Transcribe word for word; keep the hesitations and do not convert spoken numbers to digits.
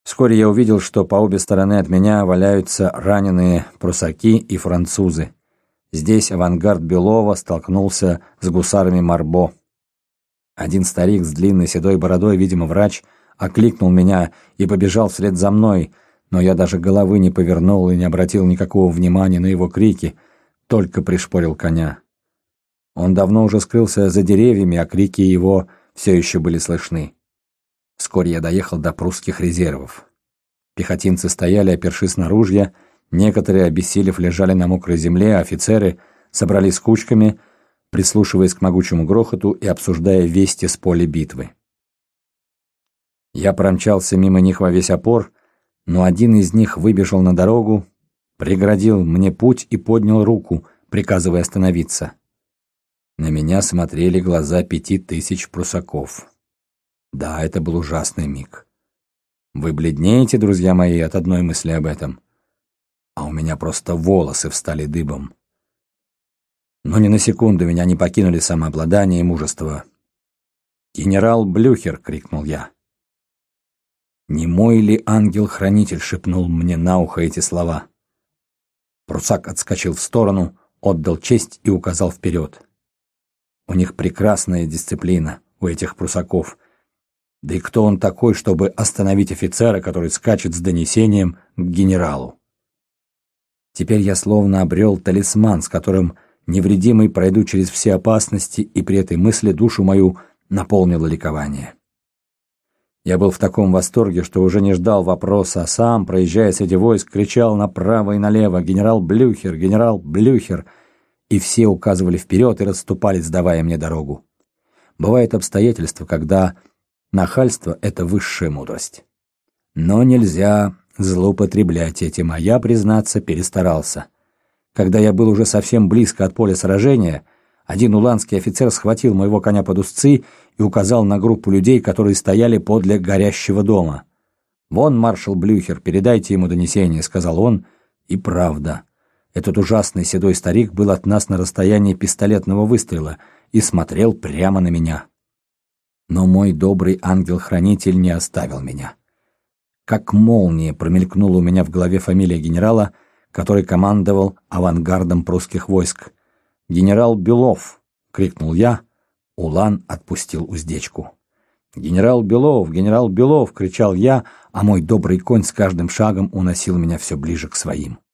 Вскоре я увидел, что по обе стороны от меня валяются раненые прусаки и французы. Здесь авангард Белова столкнулся с гусарами Марбо. Один старик с длинной седой бородой, видимо, врач, окликнул меня и побежал вслед за мной, но я даже головы не повернул и не обратил никакого внимания на его крики, только пришпорил коня. Он давно уже скрылся за деревьями, а крики его все еще были слышны. Вскоре я доехал до прусских резервов. Пехотинцы стояли, опершись на ружья, некоторые, обессилев, лежали на мокрой земле, а офицеры собрались кучками, прислушиваясь к могучему грохоту и обсуждая вести с поля битвы. Я промчался мимо них во весь опор, но один из них выбежал на дорогу, преградил мне путь и поднял руку, приказывая остановиться. На меня смотрели глаза пяти тысяч прусаков. Да, это был ужасный миг. Вы бледнеете, друзья мои, от одной мысли об этом, а у меня просто волосы встали дыбом. Но ни на секунду меня не покинули самообладание и мужество. «Генерал Блюхер!» — крикнул я. «Не мой ли ангел-хранитель?» — шепнул мне на ухо эти слова. Прусак отскочил в сторону, отдал честь и указал вперед. У них прекрасная дисциплина, у этих прусаков. Да и кто он такой, чтобы остановить офицера, который скачет с донесением к генералу? Теперь я словно обрел талисман, с которым невредимый пройду через все опасности, и при этой мысли душу мою наполнило ликование. Я был в таком восторге, что уже не ждал вопроса, а сам, проезжая среди войск, кричал направо и налево: «Генерал Блюхер! Генерал Блюхер!» И все указывали вперед и расступались, давая мне дорогу. Бывают обстоятельства, когда нахальство — это высшая мудрость. Но нельзя злоупотреблять этим, а я, признаться, перестарался. Когда я был уже совсем близко от поля сражения, один уланский офицер схватил моего коня под узцы и указал на группу людей, которые стояли подле горящего дома. «Вон маршал Блюхер, передайте ему донесение», — сказал он, и правда. Этот ужасный седой старик был от нас на расстоянии пистолетного выстрела и смотрел прямо на меня. Но мой добрый ангел-хранитель не оставил меня. Как молния промелькнула у меня в голове фамилия генерала, который командовал авангардом прусских войск. «Генерал Белов!» — крикнул я. Улан отпустил уздечку. «Генерал Белов! Генерал Белов!» — кричал я, а мой добрый конь с каждым шагом уносил меня все ближе к своим.